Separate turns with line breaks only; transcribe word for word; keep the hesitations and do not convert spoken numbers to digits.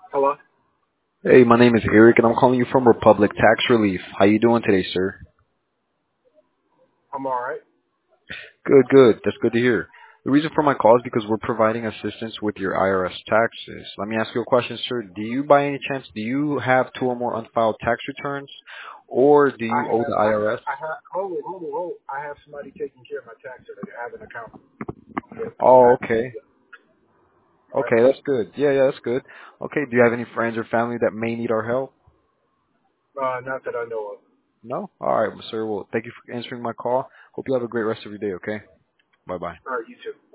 Hello?
Hey, my name is Eric, and I'm calling you from Republic Tax Relief. How you doing today, sir?
I'm all right.
Good, good. That's good to hear. The reason for my call is because we're providing assistance with your I R S taxes. Let me ask you a question, sir. Do you, by any chance, do you have two or more unfiled tax returns, or do
I
you owe
have,
the
I have,
I R S?
I have, hold it, hold it, hold it. I have somebody taking care of my taxes. I have an account with
Oh,
tax.
okay.
All right?
Okay, that's good. Yeah, yeah, that's good. Okay, do you have any friends or family that may need our help?
Uh, not that I know of.
No? All right, well, sir. Well, thank you for answering my call. Hope you have a great rest of your day, okay? Bye-bye.
All right, you too.